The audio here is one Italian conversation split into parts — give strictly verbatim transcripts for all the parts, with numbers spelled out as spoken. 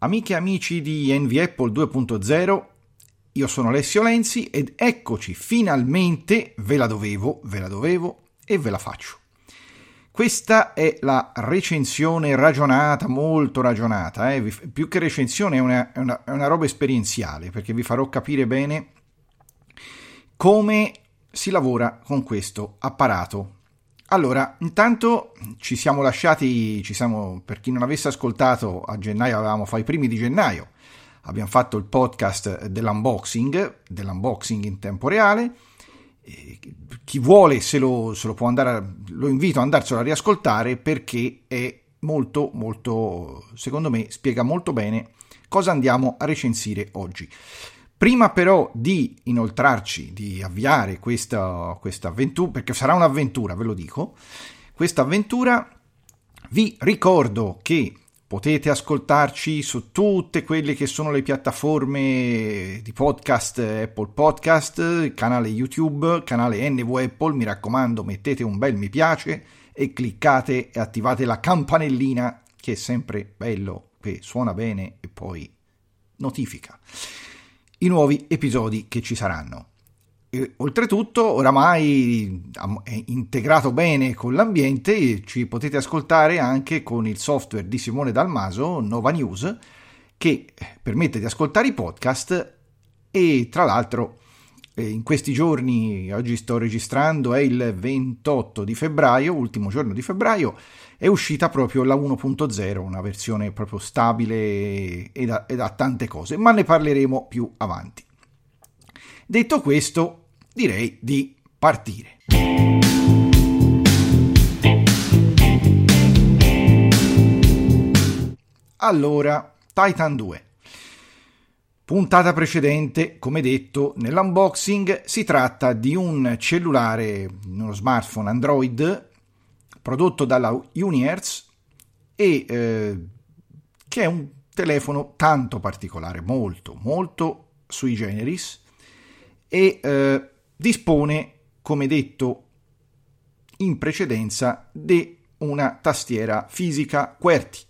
Amiche e amici di N V Apple due punto zero, io sono Alessio Lenzi ed eccoci, finalmente, ve la dovevo, ve la dovevo e ve la faccio. Questa è la recensione ragionata, molto ragionata, eh? Più che recensione è una, è, una, è una roba esperienziale, perché vi farò capire bene come si lavora con questo apparato. Allora, intanto ci siamo lasciati, ci siamo, per chi non avesse ascoltato, a gennaio avevamo fatto i primi di gennaio, abbiamo fatto il podcast dell'unboxing, dell'unboxing in tempo reale. E chi vuole se lo, se lo può andare, a, lo invito ad andarselo a riascoltare perché è molto, molto, secondo me, spiega molto bene cosa andiamo a recensire oggi. Prima però di inoltrarci, di avviare questa, questa avventura, perché sarà un'avventura, ve lo dico, questa avventura, vi ricordo che potete ascoltarci su tutte quelle che sono le piattaforme di podcast, Apple Podcast, canale YouTube, canale N V Apple, mi raccomando mettete un bel mi piace e cliccate e attivate la campanellina, che è sempre bello, che suona bene e poi notifica i nuovi episodi che ci saranno. E, oltretutto, oramai è integrato bene con l'ambiente, ci potete ascoltare anche con il software di Simone Dalmaso, Nova News, che permette di ascoltare i podcast e tra l'altro in questi giorni, oggi sto registrando, è il ventotto di febbraio, ultimo giorno di febbraio, è uscita proprio la uno punto zero, una versione proprio stabile ed ha, ed ha tante cose, ma ne parleremo più avanti. Detto questo, direi di partire. Allora, Titan due. Puntata precedente, come detto, nell'unboxing si tratta di un cellulare, uno smartphone Android prodotto dalla Unihertz e eh, che è un telefono tanto particolare, molto, molto sui generis e eh, dispone, come detto in precedenza, di una tastiera fisica QWERTY.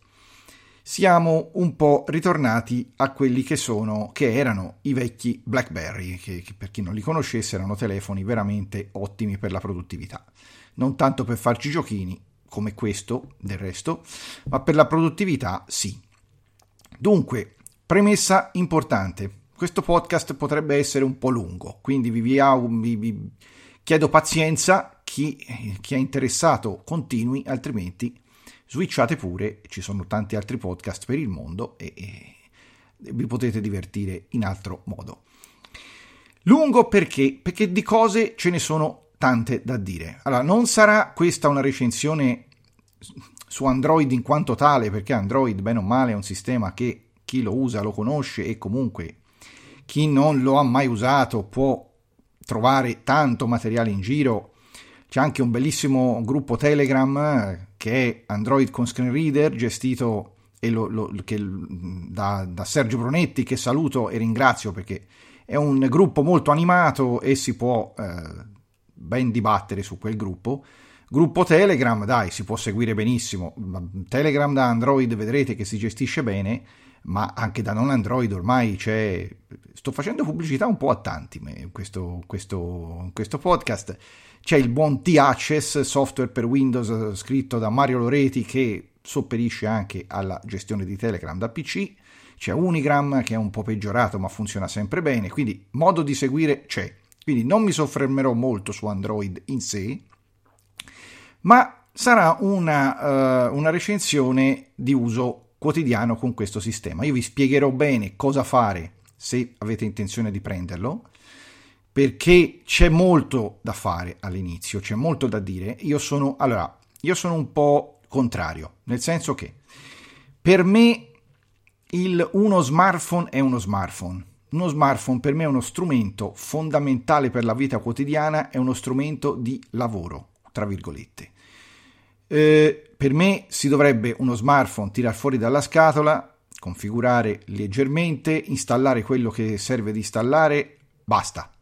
Siamo un po' ritornati a quelli che sono, che erano i vecchi BlackBerry, che, che per chi non li conoscesse erano telefoni veramente ottimi per la produttività. Non tanto per farci giochini, come questo del resto, ma per la produttività sì. Dunque, premessa importante, questo podcast potrebbe essere un po' lungo, quindi vi, vi, vi chiedo pazienza, chi, chi è interessato continui, altrimenti switchate pure, ci sono tanti altri podcast per il mondo e, e vi potete divertire in altro modo. Lungo perché? Perché di cose ce ne sono tante da dire. Allora, non sarà questa una recensione su Android in quanto tale, perché Android, bene o male, è un sistema che chi lo usa lo conosce e comunque chi non lo ha mai usato può trovare tanto materiale in giro. C'è anche un bellissimo gruppo Telegram che è Android con Screen Reader, gestito e lo, lo, che, da, da Sergio Brunetti, che saluto e ringrazio perché è un gruppo molto animato e si può eh, ben dibattere su quel gruppo. Gruppo Telegram, dai, si può seguire benissimo. Telegram da Android vedrete che si gestisce bene, ma anche da non Android ormai c'è... Sto facendo pubblicità un po' a tanti in questo, questo, questo podcast. C'è il buon T-Access, software per Windows scritto da Mario Loreti, che sopperisce anche alla gestione di Telegram da P C. C'è Unigram, che è un po' peggiorato ma funziona sempre bene, quindi modo di seguire c'è. Quindi non mi soffermerò molto su Android in sé, ma sarà una, uh, una recensione di uso quotidiano con questo sistema. Io vi spiegherò bene cosa fare se avete intenzione di prenderlo, perché c'è molto da fare all'inizio, c'è molto da dire. Io sono, allora, io sono un po' contrario, nel senso che per me il, uno smartphone è uno smartphone. Uno smartphone per me è uno strumento fondamentale per la vita quotidiana, è uno strumento di lavoro, tra virgolette. Eh, per me si dovrebbe uno smartphone tirar fuori dalla scatola, configurare leggermente, installare quello che serve di installare, basta.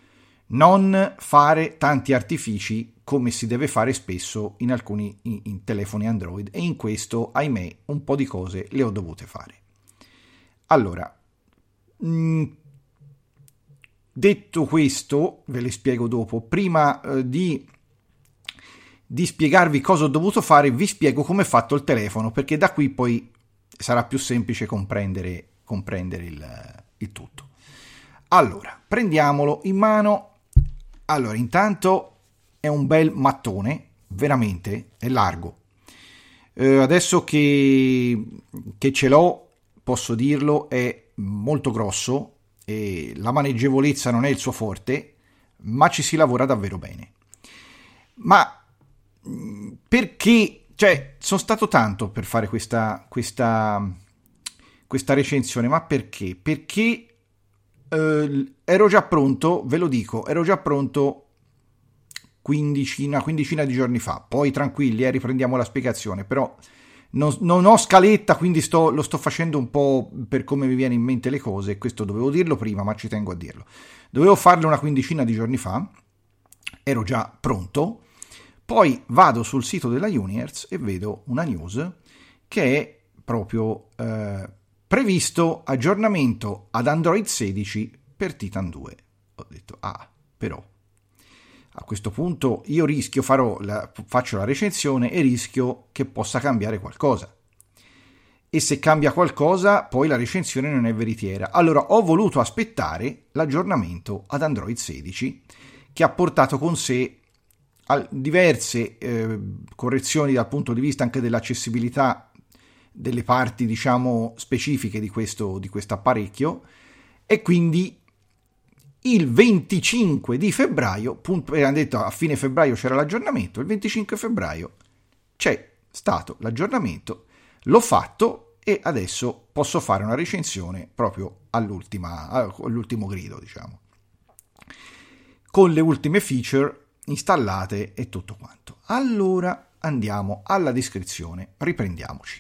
Non fare tanti artifici come si deve fare spesso in alcuni in, in telefoni Android, e in questo, ahimè, un po' di cose le ho dovute fare. Allora, mh, detto questo, ve le spiego dopo. Prima eh, di, di spiegarvi cosa ho dovuto fare, vi spiego come è fatto il telefono, perché da qui poi sarà più semplice comprendere, comprendere il, il tutto. Allora, prendiamolo in mano. Allora, intanto è un bel mattone, veramente, è largo. Eh, adesso che, che ce l'ho, posso dirlo, è molto grosso e la maneggevolezza non è il suo forte, ma ci si lavora davvero bene. Ma perché, cioè, sono stato tanto per fare questa, questa, questa recensione, ma perché? Perché eh, ero già pronto, ve lo dico, ero già pronto quindicina, quindicina di giorni fa. Poi tranquilli, eh, riprendiamo la spiegazione, però non, non ho scaletta, quindi sto, lo sto facendo un po' per come mi viene in mente le cose. Questo dovevo dirlo prima, ma ci tengo a dirlo. Dovevo farlo una quindicina di giorni fa, ero già pronto. Poi vado sul sito della Universe e vedo una news che è proprio eh, previsto aggiornamento ad Android sedici per Titan due. Ho detto, ah, però a questo punto io rischio, farò la, faccio la recensione e rischio che possa cambiare qualcosa. E se cambia qualcosa, poi la recensione non è veritiera. Allora ho voluto aspettare l'aggiornamento ad Android sedici, che ha portato con sé diverse eh, correzioni dal punto di vista anche dell'accessibilità delle parti, diciamo, specifiche di questo di questo apparecchio, e quindi il venticinque di febbraio, abbiamo detto a fine febbraio c'era l'aggiornamento, il venticinque febbraio c'è stato l'aggiornamento, l'ho fatto e adesso posso fare una recensione proprio all'ultima, all'ultimo grido, diciamo, con le ultime feature installate e tutto quanto. Allora andiamo alla descrizione, riprendiamoci.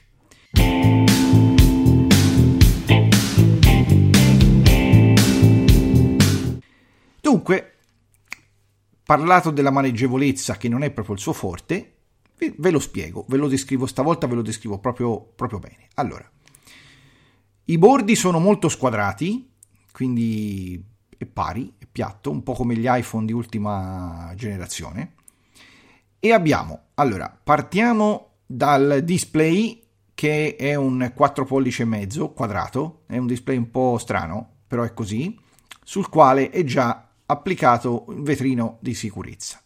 Dunque, parlato della maneggevolezza, che non è proprio il suo forte, ve lo spiego, ve lo descrivo stavolta, ve lo descrivo proprio, proprio bene. Allora, i bordi sono molto squadrati, quindi è pari, è piatto, un po' come gli iPhone di ultima generazione. E abbiamo, allora, partiamo dal display, che è un quattro pollici e mezzo quadrato, è un display un po' strano, però è così, sul quale è già applicato il vetrino di sicurezza.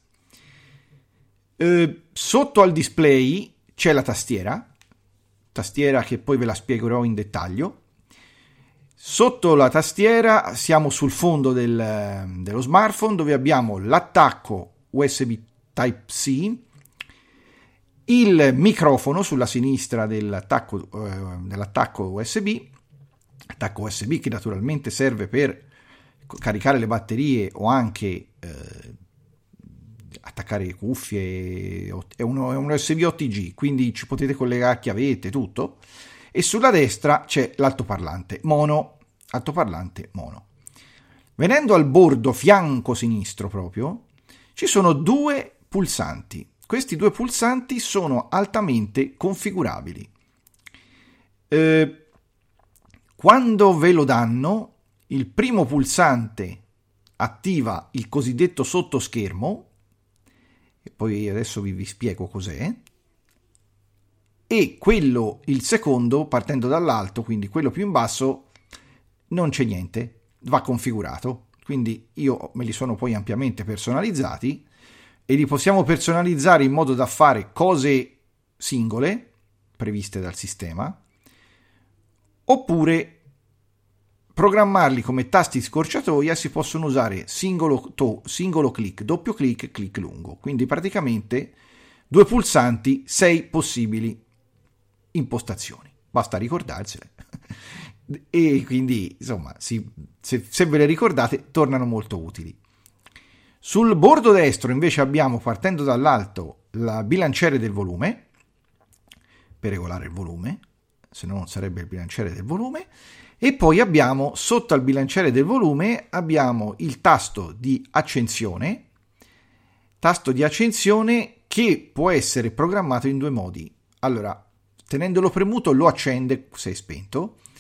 Eh, sotto al display c'è la tastiera, tastiera che poi ve la spiegherò in dettaglio. Sotto la tastiera siamo sul fondo del, dello smartphone, dove abbiamo l'attacco U S B Type-C, il microfono sulla sinistra dell'attacco, eh, dell'attacco U S B, attacco U S B che naturalmente serve per caricare le batterie o anche eh, attaccare cuffie. È uno, è un U S B O T G, quindi ci potete collegare chiavette, tutto. E sulla destra c'è l'altoparlante mono, altoparlante mono. Venendo al bordo fianco sinistro proprio, ci sono due pulsanti. Questi due pulsanti sono altamente configurabili. Eh, quando ve lo danno, il primo pulsante attiva il cosiddetto sottoschermo, e poi adesso vi, vi spiego cos'è, e quello, il secondo, partendo dall'alto, quindi quello più in basso, non c'è niente, va configurato. Quindi io me li sono poi ampiamente personalizzati e li possiamo personalizzare in modo da fare cose singole previste dal sistema, oppure programmarli come tasti scorciatoia. Si possono usare singolo, to, singolo clic, doppio clic, clic lungo. Quindi praticamente due pulsanti, sei possibili impostazioni. Basta ricordarsele. E quindi, insomma, si, se, se ve le ricordate, tornano molto utili. Sul bordo destro invece abbiamo, partendo dall'alto, la bilanciere del volume, per regolare il volume, se no non sarebbe il bilanciere del volume. E poi abbiamo, sotto al bilanciere del volume, abbiamo il tasto di accensione, tasto di accensione che può essere programmato in due modi. Allora, tenendolo premuto lo accende se è spento,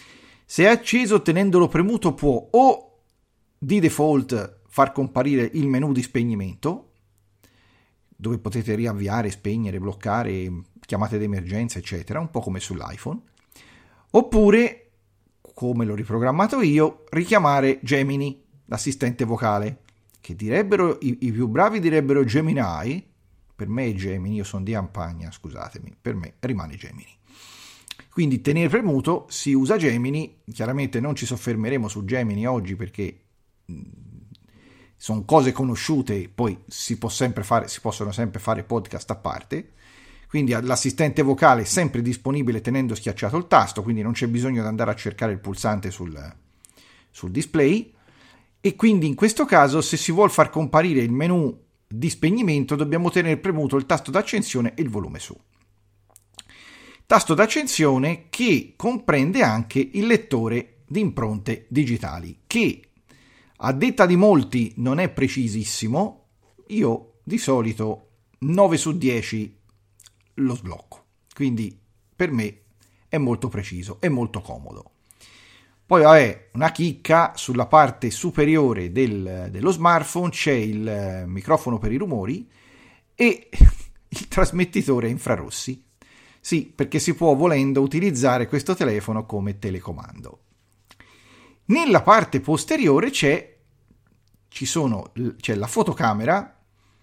Se è acceso tenendolo premuto può o di default far comparire il menu di spegnimento, dove potete riavviare, spegnere, bloccare, chiamate d'emergenza, eccetera, un po' come sull'iPhone, oppure, come l'ho riprogrammato io, richiamare Gemini, l'assistente vocale, che direbbero, i, i più bravi direbbero Gemini, per me è Gemini, io sono di Ampagna, scusatemi, per me rimane Gemini. Quindi tenere premuto si usa Gemini, chiaramente non ci soffermeremo su Gemini oggi perché sono cose conosciute, poi si può sempre fare, si possono sempre fare podcast a parte. Quindi l'assistente vocale è sempre disponibile tenendo schiacciato il tasto, quindi non c'è bisogno di andare a cercare il pulsante sul, sul display. E quindi in questo caso, se si vuol far comparire il menu di spegnimento, dobbiamo tenere premuto il tasto d'accensione e il volume su. Tasto d'accensione che comprende anche il lettore di impronte digitali, che a detta di molti non è precisissimo. Io di solito nove su dieci lo sblocco, quindi per me è molto preciso, è molto comodo. Poi vabbè, una chicca: sulla parte superiore del, dello smartphone c'è il microfono per i rumori e il trasmettitore a infrarossi. Sì, perché si può, volendo, utilizzare questo telefono come telecomando. Nella parte posteriore c'è, ci sono, c'è la fotocamera,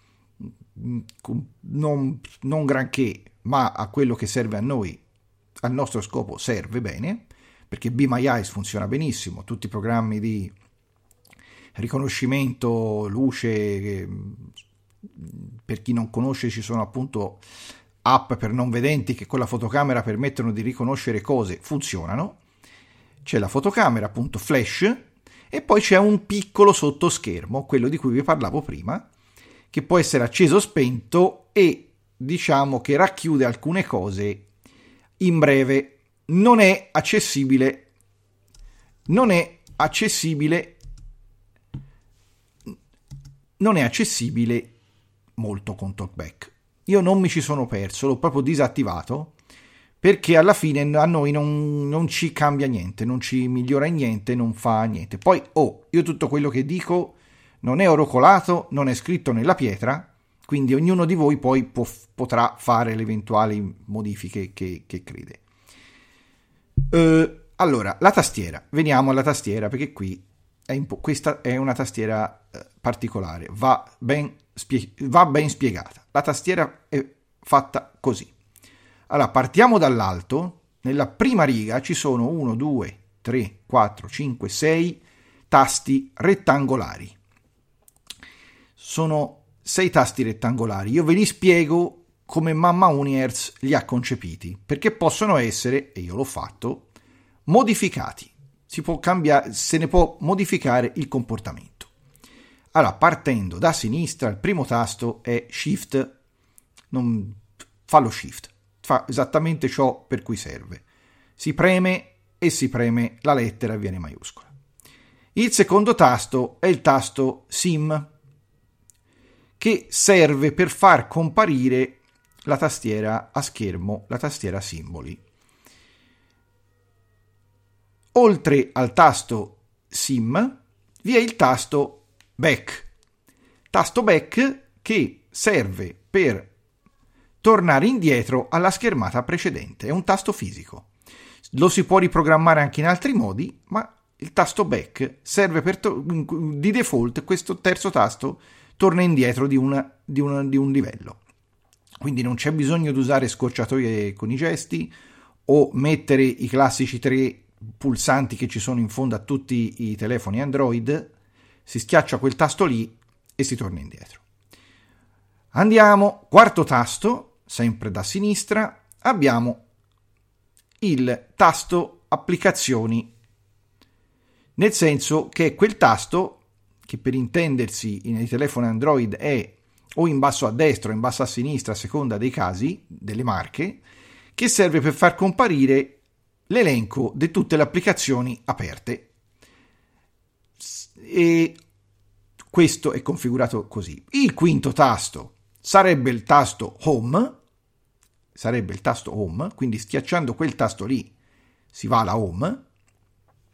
non, non granché, ma a quello che serve a noi, al nostro scopo serve bene, perché Be My Eyes funziona benissimo, tutti i programmi di riconoscimento, luce, per chi non conosce ci sono appunto app per non vedenti che con la fotocamera permettono di riconoscere cose, funzionano. C'è la fotocamera appunto flash e poi c'è un piccolo sottoschermo, quello di cui vi parlavo prima, che può essere acceso o spento e diciamo che racchiude alcune cose in breve. Non è accessibile, non è accessibile, non è accessibile molto con TalkBack. Io non mi ci sono perso, l'ho proprio disattivato, perché alla fine a noi non, non ci cambia niente, non ci migliora in niente, non fa niente. Poi, oh, io tutto quello che dico non è oro colato, non è scritto nella pietra, quindi ognuno di voi poi può, potrà fare le eventuali modifiche che, che crede. Uh, allora, la tastiera, veniamo alla tastiera, perché qui è impo- questa è una tastiera uh, particolare, va ben, spie- va ben spiegata. La tastiera è fatta così. Allora, partiamo dall'alto. Nella prima riga ci sono uno, due, tre, quattro, cinque, sei tasti rettangolari. Sono sei tasti rettangolari. Io ve li spiego come Mamma Universe li ha concepiti, perché possono essere, e io l'ho fatto, modificati. Si può cambiare, se ne può modificare il comportamento. Allora, partendo da sinistra, il primo tasto è Shift, non fa lo Shift, fa esattamente ciò per cui serve. Si preme e si preme la lettera e viene maiuscola. Il secondo tasto è il tasto Sim, che serve per far comparire la tastiera a schermo, la tastiera simboli. Oltre al tasto Sim vi è il tasto Back, tasto Back che serve per tornare indietro alla schermata precedente. È un tasto fisico, lo si può riprogrammare anche in altri modi, ma il tasto Back serve per to- di default. Questo terzo tasto torna indietro di, una, di, una, di un livello, quindi non c'è bisogno di usare scorciatoie con i gesti o mettere i classici tre pulsanti che ci sono in fondo a tutti i telefoni Android. Si schiaccia quel tasto lì e si torna indietro. Andiamo, quarto tasto, sempre da sinistra, abbiamo il tasto applicazioni, nel senso che è quel tasto che, per intendersi, nei telefoni Android è o in basso a destra o in basso a sinistra, a seconda dei casi, delle marche, che serve per far comparire l'elenco di tutte le applicazioni aperte. E questo è configurato così. Il quinto tasto sarebbe il tasto Home, sarebbe il tasto Home, quindi schiacciando quel tasto lì si va alla Home.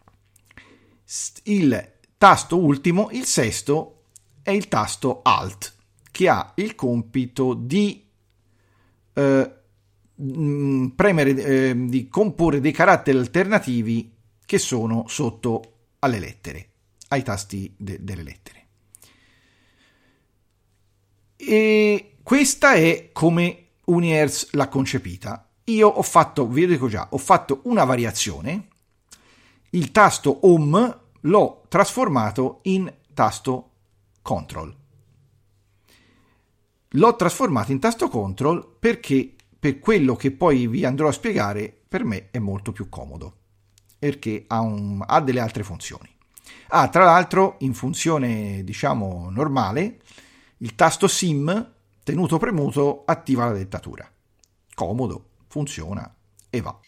Il tasto ultimo, il sesto, è il tasto Alt, che ha il compito di eh, premere, eh, di comporre dei caratteri alternativi che sono sotto alle lettere, ai tasti de- delle lettere. E questa è come Universe l'ha concepita. Io ho fatto, vi dico già, ho fatto una variazione. Il tasto Home l'ho trasformato in tasto Control. L'ho trasformato in tasto Control perché, per quello che poi vi andrò a spiegare, per me è molto più comodo, perché ha, un, ha delle altre funzioni. Ah, tra l'altro, in funzione, diciamo, normale, il tasto Sim, tenuto premuto, attiva la dettatura. Comodo, funziona e va.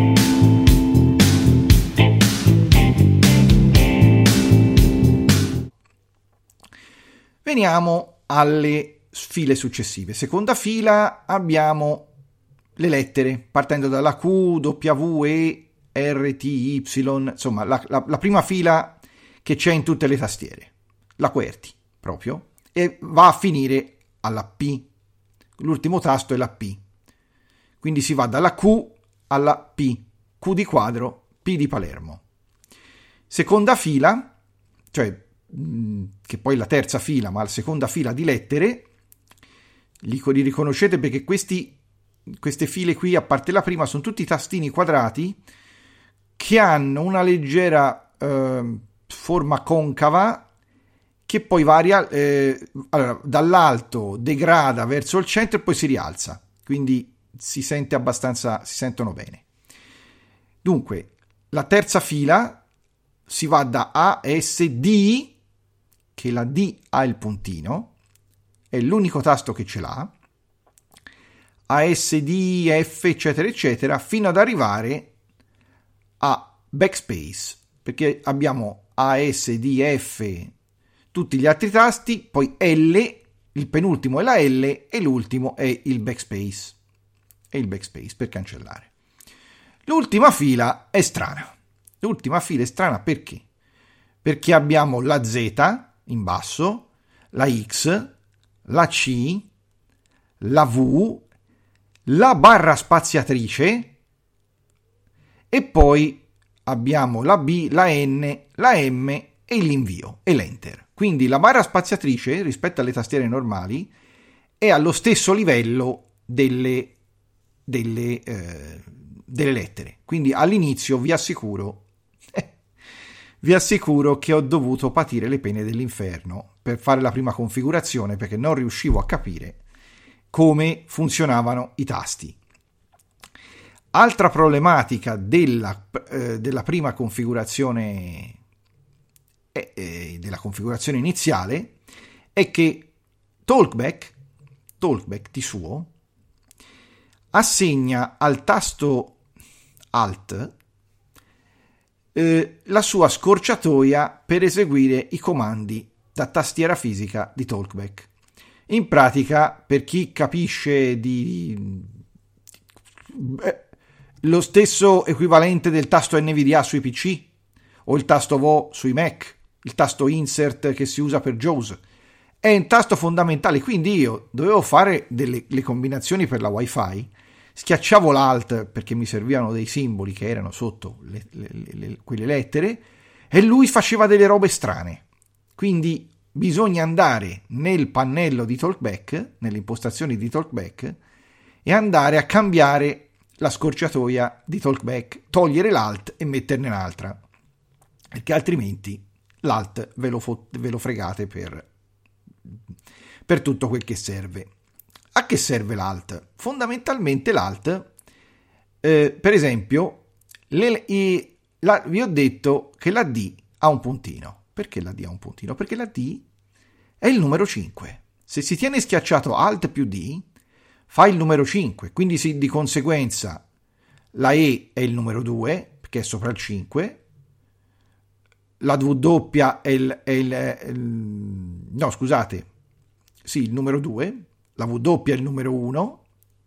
Veniamo alle file successive. Seconda fila abbiamo le lettere, partendo dalla Q, W, E, R, T, Y, insomma la, la, la prima fila che c'è in tutte le tastiere, la QWERTY proprio, e va a finire alla P. L'ultimo tasto è la P. Quindi si va dalla Q alla P, Q di quadro, P di Palermo. Seconda fila, cioè che poi la terza fila, ma la seconda fila di lettere, li, li riconoscete perché questi, queste file qui, a parte la prima, sono tutti tastini quadrati che hanno una leggera eh, forma concava che poi varia, eh, allora, dall'alto degrada verso il centro e poi si rialza, quindi si sente abbastanza, si sentono bene. Dunque, la terza fila si va da A, S, D, che la D ha il puntino, è l'unico tasto che ce l'ha, A, S, D, F, eccetera, eccetera, fino ad arrivare a backspace, perché abbiamo A, S, D, F, tutti gli altri tasti, poi L, il penultimo è la L e l'ultimo è il backspace, è il backspace per cancellare. L'ultima fila è strana. L'ultima fila è strana perché? Perché abbiamo la Z in basso, la X, la C, la V, la barra spaziatrice e poi abbiamo la B, la N, la M e l'invio e l'Enter. Quindi la barra spaziatrice rispetto alle tastiere normali è allo stesso livello delle, delle, eh, delle lettere. Quindi all'inizio vi assicuro Vi assicuro che ho dovuto patire le pene dell'inferno per fare la prima configurazione perché non riuscivo a capire come funzionavano i tasti. Altra problematica della, eh, della prima configurazione, eh, eh, della configurazione iniziale, è che Talkback, Talkback di suo, assegna al tasto Alt Eh, la sua scorciatoia per eseguire i comandi da tastiera fisica di Talkback. In pratica, per chi capisce di eh, lo stesso equivalente del tasto N V D A sui P C o il tasto V O sui Mac, il tasto Insert che si usa per JAWS, è un tasto fondamentale. Quindi io dovevo fare delle le combinazioni per la Wi-Fi, schiacciavo l'Alt perché mi servivano dei simboli che erano sotto le, le, le, quelle lettere e lui faceva delle robe strane. Quindi bisogna andare nel pannello di Talkback, nelle impostazioni di Talkback, e andare a cambiare la scorciatoia di Talkback, togliere l'Alt e metterne un'altra, perché altrimenti l'Alt ve lo, fo- ve lo fregate per, per tutto quel che serve. A che serve l'Alt? Fondamentalmente l'Alt, eh, per esempio, le, i, la, vi ho detto che la D ha un puntino. Perché la D ha un puntino? Perché la D è il numero cinque. Se si tiene schiacciato Alt più D, fa il numero cinque. Quindi si, di conseguenza la E è il numero due, perché è sopra il cinque. La W è il... È il, è il no, scusate. Sì, il numero due. La W è il numero uno,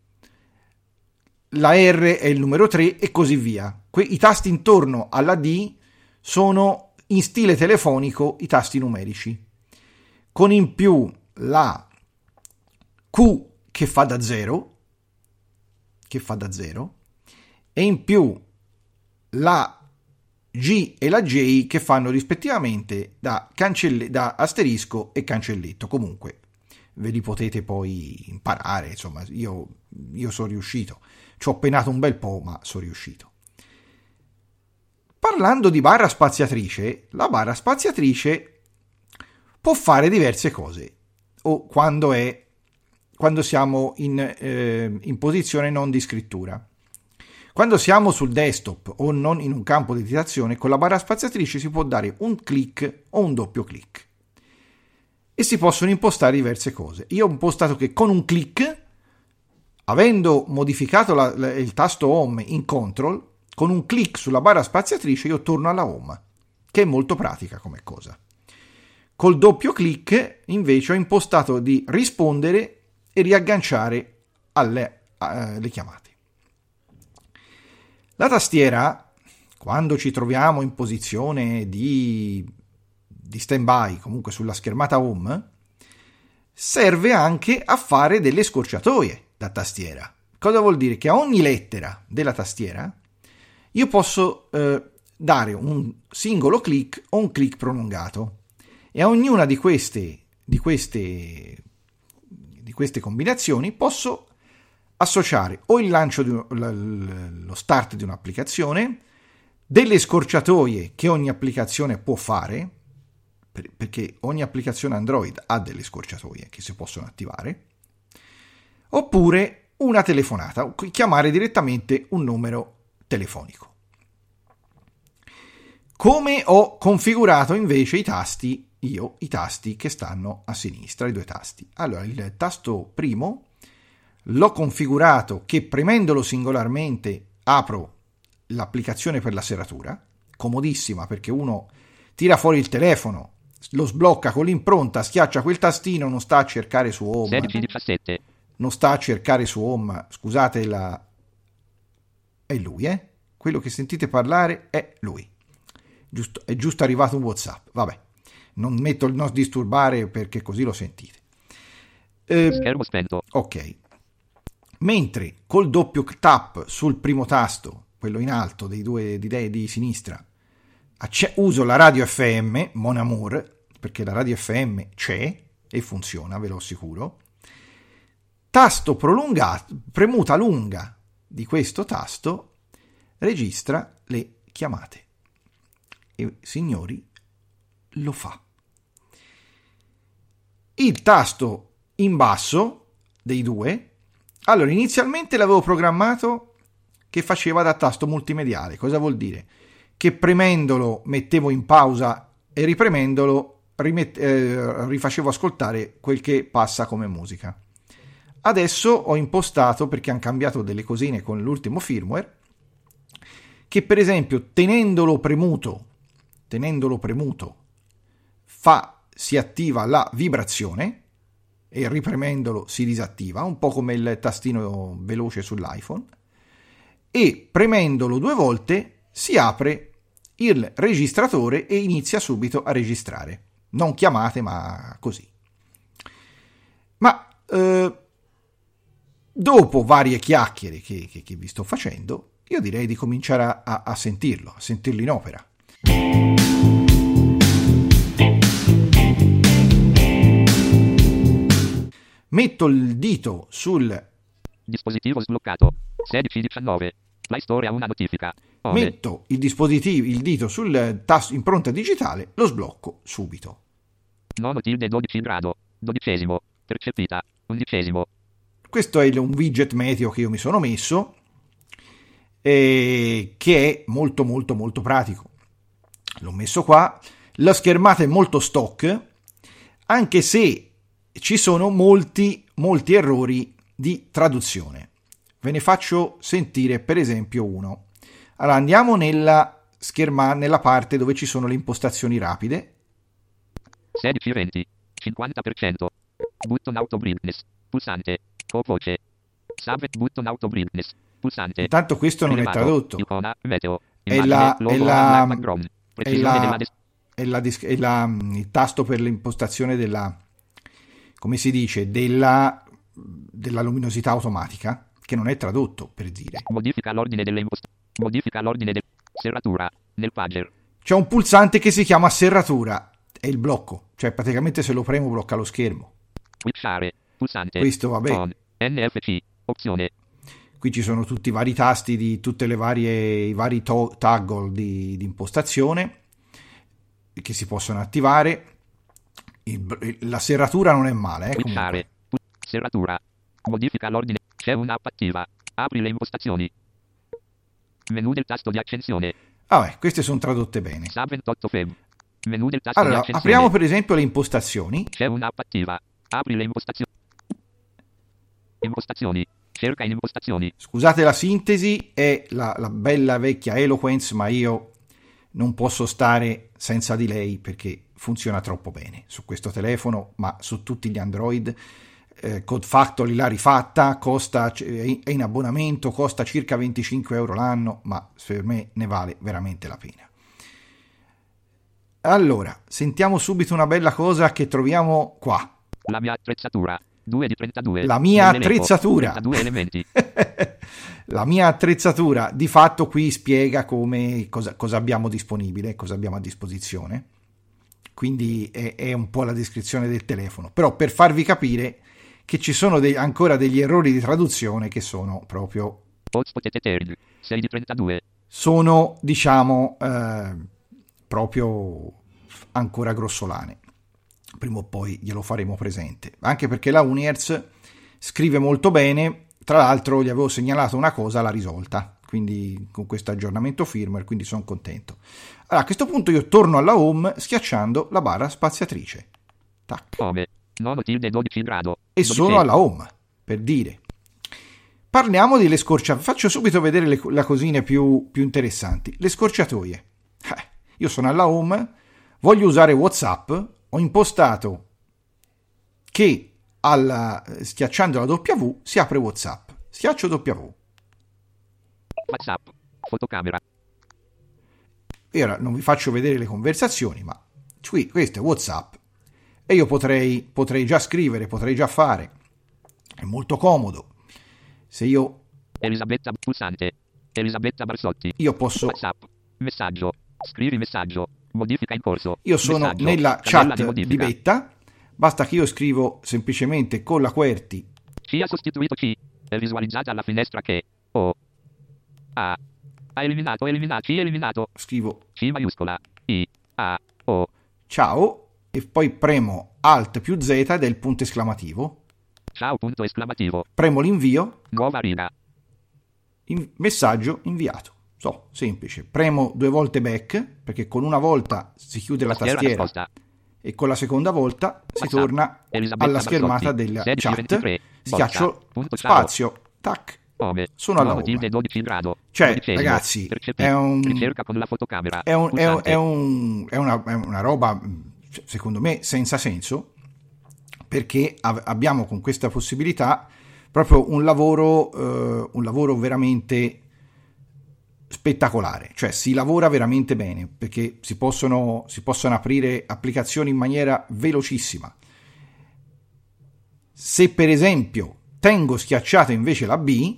la R è il numero tre e così via. Que- I tasti intorno alla D sono in stile telefonico i tasti numerici, con in più la Q che fa da zero, che fa da zero, e in più la G e la J che fanno rispettivamente da, cancelle- da asterisco e cancelletto. Comunque ve li potete poi imparare, insomma, io, io sono riuscito, ci ho penato un bel po', ma sono riuscito. Parlando di barra spaziatrice, la barra spaziatrice può fare diverse cose, o quando è quando siamo in, eh, in posizione non di scrittura. Quando siamo sul desktop o non in un campo di digitazione, con la barra spaziatrice si può dare un clic o un doppio clic e si possono impostare diverse cose. Io ho impostato che con un clic, avendo modificato la, la, il tasto home in control, con un clic sulla barra spaziatrice io torno alla home, che è molto pratica come cosa. Col doppio clic invece ho impostato di rispondere e riagganciare alle, alle chiamate. La tastiera, quando ci troviamo in posizione di, di stand-by, comunque sulla schermata home, serve anche a fare delle scorciatoie da tastiera. Cosa vuol dire? Che a ogni lettera della tastiera io posso eh, dare un singolo clic o un clic prolungato, e a ognuna di queste, di queste, di queste combinazioni posso associare o il lancio di un, lo start di un'applicazione, delle scorciatoie che ogni applicazione può fare, perché ogni applicazione Android ha delle scorciatoie che si possono attivare, oppure una telefonata, chiamare direttamente un numero telefonico. Come ho configurato invece i tasti, io i tasti che stanno a sinistra, i due tasti. Allora, il tasto primo l'ho configurato che premendolo singolarmente apro l'applicazione per la serratura, comodissima perché uno tira fuori il telefono, lo sblocca con l'impronta, schiaccia quel tastino, non sta a cercare su home, sedici diciassette non sta a cercare su home, scusate la... è lui, eh? Quello che sentite parlare è lui, giusto, è giusto arrivato un WhatsApp, vabbè, non metto il non disturbare perché così lo sentite. Eh, Schermo spento. Ok. Mentre col doppio tap sul primo tasto, quello in alto dei due di, de- di sinistra, acc- uso la radio F M, Mon Amour, perché la radio F M c'è e funziona, ve lo assicuro. Tasto prolungato, premuta lunga di questo tasto, registra le chiamate. E signori, lo fa. Il tasto in basso dei due, allora inizialmente l'avevo programmato che faceva da tasto multimediale. Cosa vuol dire? Che premendolo mettevo in pausa e ripremendolo rimet- eh, rifacevo ascoltare quel che passa come musica. Adesso ho impostato, perché hanno cambiato delle cosine con l'ultimo firmware, che per esempio tenendolo premuto tenendolo premuto fa si attiva la vibrazione e ripremendolo si disattiva, un po' come il tastino veloce sull'iPhone, e premendolo due volte si apre il registratore e inizia subito a registrare, non chiamate ma così. Ma eh, dopo varie chiacchiere che, che, che vi sto facendo, io direi di cominciare a, a, a sentirlo, a sentirlo in opera. Metto il dito sul dispositivo sbloccato sedici diciannove. Play Store ha una notifica. Ove. Metto il dispositivo, il dito sul tasto impronta digitale, lo sblocco subito. Nono tilde dodici grado, dodicesimo, percepita, undicesimo. Questo è un widget meteo che io mi sono messo, eh, che è molto molto molto pratico. L'ho messo qua, la schermata è molto stock, anche se ci sono molti molti errori di traduzione. Ve ne faccio sentire per esempio uno. Allora andiamo nella schermata, nella parte dove ci sono le impostazioni rapide. sedici venti, cinquanta per cento. Button auto brightness, pulsante, co-voce. Subject button auto brightness, pulsante. Intanto questo non è Rilevato, tradotto. icona, meteo, È immagine, la, logo, è la, background, è precisione la, della des- è, la, è la, il tasto per l'impostazione della, come si dice, della, della luminosità automatica, che non è tradotto, per dire. Modifica l'ordine delle impostazioni. Modifica l'ordine del serratura nel pager. C'è un pulsante che si chiama serratura, è il blocco, cioè praticamente se lo premo blocca lo schermo. Switchare, pulsante. Questo vabbè. On, N F C, opzione. Qui ci sono tutti i vari tasti di tutte le varie i vari to- toggle di, di impostazione che si possono attivare. Il, la serratura non è male, eh, Switchare, pu- serratura. Modifica l'ordine. C'è un'app attiva. Apri le impostazioni. Menu del tasto di accensione. Vabbè, queste sono tradotte bene. Sa ventotto feb. Menu del tasto Allora, di accensione. apriamo per esempio le impostazioni. C'è un'app attiva. Apri le impostazioni. Impostazioni. Cerca in impostazioni. Scusate la sintesi, è la, la bella vecchia Eloquence, ma io non posso stare senza di lei perché funziona troppo bene su questo telefono, ma su tutti gli Android. Eh, Code Factory l'ha rifatta, costa, è in abbonamento, costa circa venticinque euro l'anno, ma per me ne vale veramente la pena. Allora, sentiamo subito una bella cosa che troviamo qua. La mia attrezzatura. due di trentadue. La mia Nell'elenco, attrezzatura. trentadue elementi. La mia attrezzatura, di fatto qui spiega come, cosa, cosa abbiamo disponibile, cosa abbiamo a disposizione. Quindi è, è un po' la descrizione del telefono. Però per farvi capire che ci sono dei, ancora degli errori di traduzione che sono proprio... Hotspot Ethernet, sei di trentadue. Sono, diciamo, eh, proprio ancora grossolane. Prima o poi glielo faremo presente. Anche perché la Uniers scrive molto bene. Tra l'altro gli avevo segnalato una cosa, l'ha risolta. Quindi con questo aggiornamento firmware, quindi sono contento. Allora, a questo punto io torno alla home schiacciando la barra spaziatrice. Tac. Home. nove tilde dodici grado. E dodici. sono alla home, per dire. Parliamo delle scorciatoie. Faccio subito vedere le, le cosine più, più interessanti. Le scorciatoie. Eh, io sono alla home, voglio usare WhatsApp, ho impostato che alla, schiacciando la W si apre WhatsApp. Schiaccio W. WhatsApp. Fotocamera. E ora non vi faccio vedere le conversazioni, ma qui questo è WhatsApp. E io potrei, potrei già scrivere, potrei già fare. È molto comodo. Se io... Elisabetta pulsante. Elisabetta Barsotti. Io posso... WhatsApp. Messaggio. Scrivi messaggio. Modifica in corso. Io sono Messaggio. nella Casella chat di, di Betta. Basta che io scrivo semplicemente con la QWERTY. C ha sostituito C. È visualizzata la finestra che... O. A. Ha eliminato, eliminato, C eliminato. Scrivo C maiuscola. I. A. O. ciao. E poi premo Alt più Z del punto esclamativo. Ciao punto esclamativo. Premo l'invio. Nuova riga. In- messaggio inviato. So, semplice. Premo due volte back, perché con una volta si chiude la Tastiera tastiera nascosta. e con la seconda volta si WhatsApp. torna Elisabetta alla schermata Barsotti. della sedici chat. ventitré. Schiaccio Borsa. Punto ciao. spazio. Tac. Home. Sono alla nove home. tilde dodici grado. Cioè, dodicesimo. ragazzi, Percepì. è un... Ricerca con la fotocamera. È, un, è, un, Pulsante. è, un, è, una, è una roba, secondo me, senza senso, perché av- abbiamo con questa possibilità proprio un lavoro, eh, un lavoro veramente spettacolare. Cioè si lavora veramente bene, perché si possono, si possono aprire applicazioni in maniera velocissima. Se per esempio tengo schiacciata invece la B,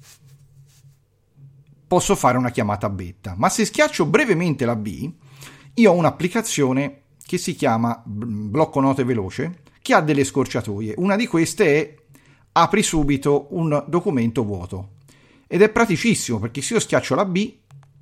posso fare una chiamata a Betta, ma se schiaccio brevemente la B, io ho un'applicazione che si chiama blocco note veloce, che ha delle scorciatoie. Una di queste è apri subito un documento vuoto, ed è praticissimo perché se io schiaccio la B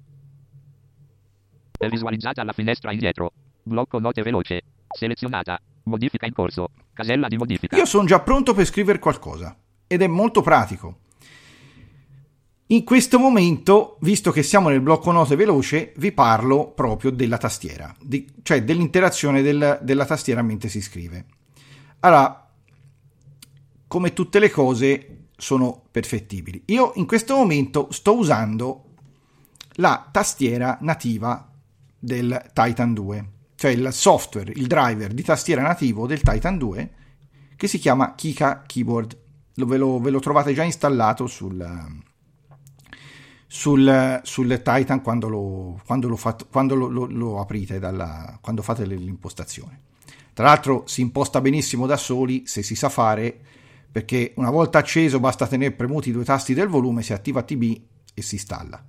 è visualizzata la finestra indietro. Blocco note veloce. Selezionata. Modifica in corso. Casella di modifica. io sono già pronto per scrivere qualcosa, ed è molto pratico. In questo momento, visto che siamo nel blocco note veloce, vi parlo proprio della tastiera, di, cioè dell'interazione del, della tastiera mentre si scrive. Allora, come tutte le cose, sono perfettibili. Io in questo momento sto usando la tastiera nativa del Titan due, cioè il software, il driver di tastiera nativo del Titan due, che si chiama Kika Keyboard. Lo, ve, lo, ve lo trovate già installato sul... sul, sul Titan quando lo, quando lo, fat, quando lo, lo, lo aprite, dalla, quando fate l'impostazione. Tra l'altro si imposta benissimo da soli se si sa fare, perché una volta acceso basta tenere premuti i due tasti del volume, si attiva T B e si installa.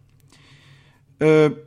Eh,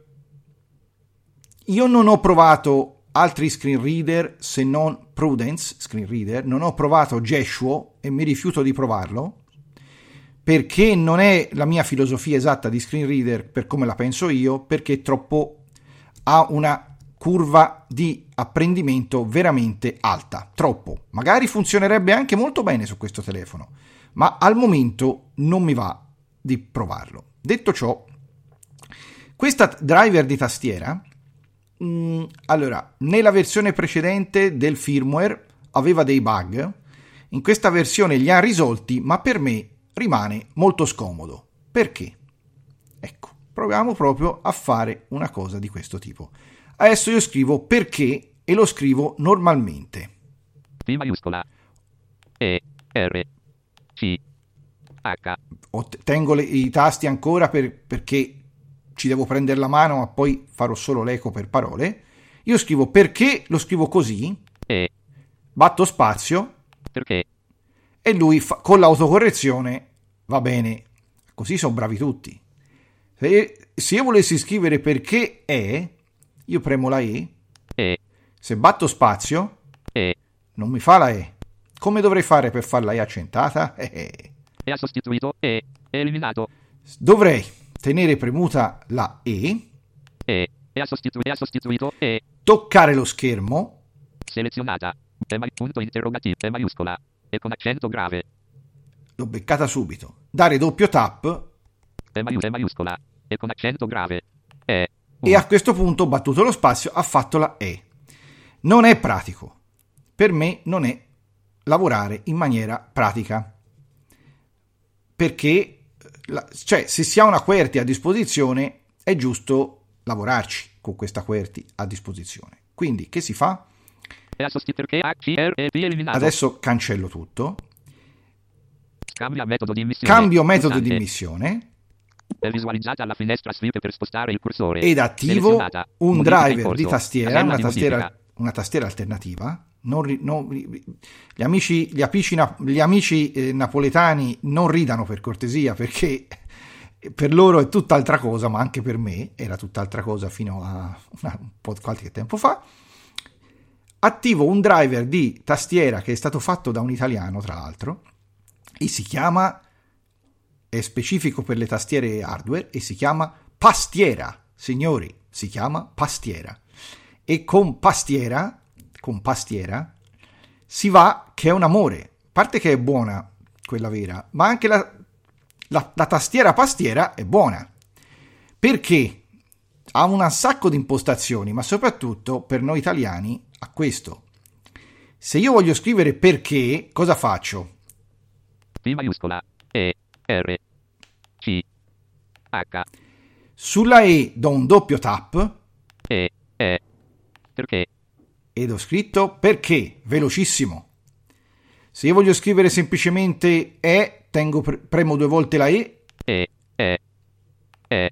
io non ho provato altri screen reader se non Prudence screen reader, non ho provato Jeshuo e mi rifiuto di provarlo perché non è la mia filosofia esatta di screen reader per come la penso io, perché è troppo, ha una curva di apprendimento veramente alta, troppo. Magari funzionerebbe anche molto bene su questo telefono, ma al momento non mi va di provarlo. Detto ciò, questa driver di tastiera, mh, allora, nella versione precedente del firmware aveva dei bug, in questa versione li ha risolti, ma per me rimane molto scomodo. Perché? Ecco, proviamo proprio a fare una cosa di questo tipo. Adesso io scrivo perché e lo scrivo normalmente. P maiuscola E R C H. Tengo le, i tasti ancora per, perché ci devo prendere la mano, ma poi farò solo l'eco per parole. Io scrivo perché, lo scrivo così, E. batto spazio, Perché. E lui fa, con l'autocorrezione va bene, così sono bravi tutti. Se, se io volessi scrivere perché è, io premo la E, E. Se batto spazio, E. Non mi fa la E. Come dovrei fare per fare la E accentata? E ha sostituito E, è eliminato. Dovrei tenere premuta la E, E, e ha sostituito, e ha sostituito E, toccare lo schermo, selezionata, E ma, punto interrogativo, E maiuscola, e con accento grave. L'ho beccata subito. Dare doppio tap, E, maius, e maiuscola, e con accento grave. E. E a questo punto, battuto lo spazio, ha fatto la E. Non è pratico. Per me non è lavorare in maniera pratica. Perché, cioè, se si ha una QWERTY a disposizione, è giusto lavorarci con questa QWERTY a disposizione. Quindi, che si fa? Adesso cancello tutto. Cambia metodo di immissione. Cambio metodo di immissione. È visualizzata la finestra sweep per spostare il cursore. Ed attivo un driver di tastiera, una tastiera, una tastiera alternativa. Non, non, gli amici, gli amici, gli amici eh, napoletani non ridano per cortesia, perché per loro è tutt'altra cosa, ma anche per me era tutt'altra cosa fino a una, un po' qualche tempo fa. Attivo un driver di tastiera che è stato fatto da un italiano, tra l'altro, e si chiama, è specifico per le tastiere hardware, e si chiama Pastiera. Signori, si chiama Pastiera. E con Pastiera, con Pastiera, si va che è un amore. A parte che è buona, quella vera, ma anche la, la, la tastiera Pastiera è buona. Perché ha un sacco di impostazioni, ma soprattutto per noi italiani ha questo. Se io voglio scrivere perché, cosa faccio? P maiuscola, E, R, C, H. Sulla E do un doppio tap. E, E, perché? Ed ho scritto perché, velocissimo. Se io voglio scrivere semplicemente E, tengo, premo due volte la E. E, E, E,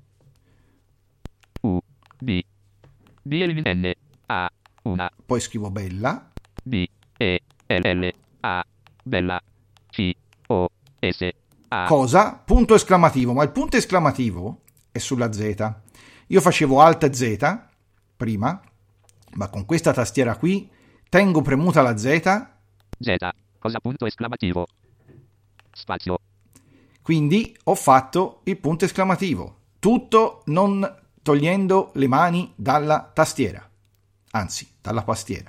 U, B, B elimina N, A, una. Poi scrivo bella. B, E, L, L, A, bella, C, O, S, A. Cosa? Punto esclamativo, ma il punto esclamativo è sulla Z. Io facevo Alt Z prima, ma con questa tastiera qui tengo premuta la Z. Z, cosa punto esclamativo? Spazio. Quindi ho fatto il punto esclamativo. Tutto non togliendo le mani dalla tastiera. Anzi, dalla pastiera.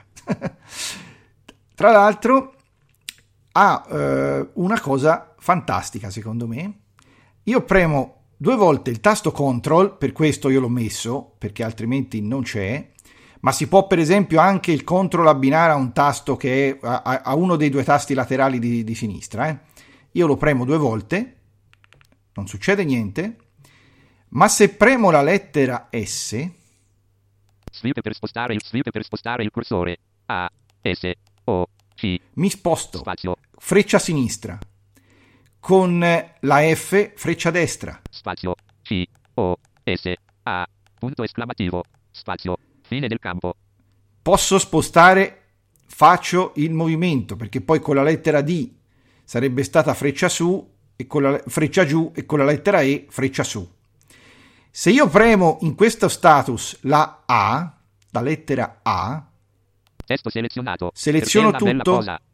Tra l'altro ha eh, una cosa fantastica secondo me. Io premo due volte il tasto Control, per questo io l'ho messo, perché altrimenti non c'è, ma si può per esempio anche il Control abbinare a un tasto che è a, a uno dei due tasti laterali di, di sinistra. Eh. Io lo premo due volte, non succede niente, ma se premo la lettera S, sweep per spostare il sweep per spostare il cursore, A, S, O, C, mi sposto, spazio, freccia sinistra, con la F, freccia destra, spazio, C, O, S, A, punto esclamativo, spazio, fine del campo. Posso spostare, faccio il movimento, perché poi con la lettera D sarebbe stata freccia su, e con la freccia giù, e con la lettera E freccia su. Se io premo in questo status la A, la lettera A, testo selezionato, seleziono perché è una tutto, bella cosa.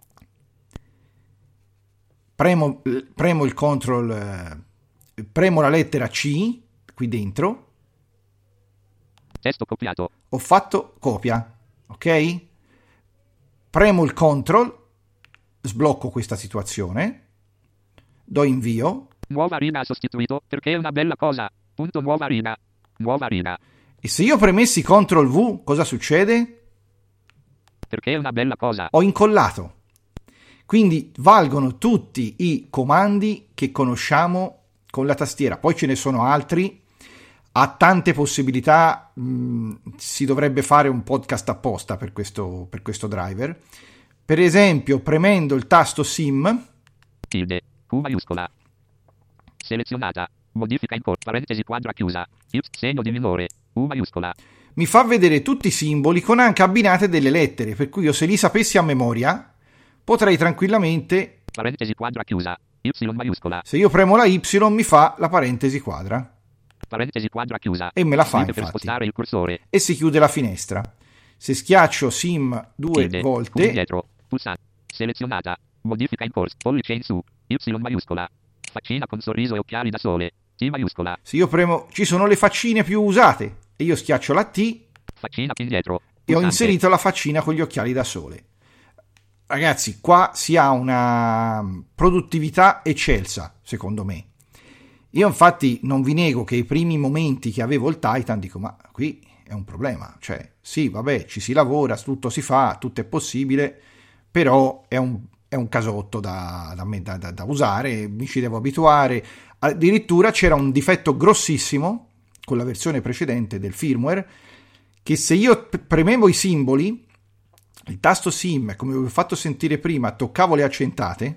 Premo, premo il control, eh, premo la lettera C qui dentro, testo copiato, ho fatto copia, ok? Premo il control, sblocco questa situazione, do invio. Nuova riga ha sostituito, perché è una bella cosa. Punto nuova riga. Nuova riga. E se io premessi control V, cosa succede? Perché è una bella cosa. Ho incollato. Quindi valgono tutti i comandi che conosciamo con la tastiera. Poi ce ne sono altri, ha tante possibilità, mh, si dovrebbe fare un podcast apposta per questo, per questo driver. Per esempio, premendo il tasto Sim, tilde, Q maiuscola, selezionata, modifica in corso, parentesi quadra chiusa, Y, segno di minore, U maiuscola, mi fa vedere tutti i simboli con anche abbinate delle lettere, per cui io se li sapessi a memoria potrei tranquillamente, parentesi quadra chiusa, Y maiuscola, se io premo la Y mi fa la parentesi quadra, parentesi quadra chiusa, e me la fa per infatti, spostare il cursore, e si chiude la finestra. Se schiaccio Sim due tilde, volte, indietro, pulsante, selezionata, modifica in corso, pollice in su, Y maiuscola, faccina con sorriso e occhiali da sole, T maiuscola, se io premo, ci sono le faccine più usate, e io schiaccio la T faccina indietro, pulsante, e ho inserito la faccina con gli occhiali da sole. Ragazzi, qua si ha una produttività eccelsa, secondo me. Io infatti non vi nego che i primi momenti che avevo il Titan dico, ma qui è un problema, cioè sì, vabbè, ci si lavora, tutto si fa, tutto è possibile, però è un, è un casotto da, da, da, da usare, mi ci devo abituare. Addirittura c'era un difetto grossissimo con la versione precedente del firmware, che se io premevo i simboli, il tasto Sim, come vi ho fatto sentire prima, toccavo le accentate,